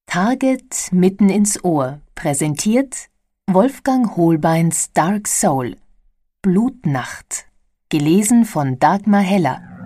Target mitten ins Ohr präsentiert Wolfgang Hohlbeins Dark Soul. Blutnacht. Gelesen von Dagmar Heller.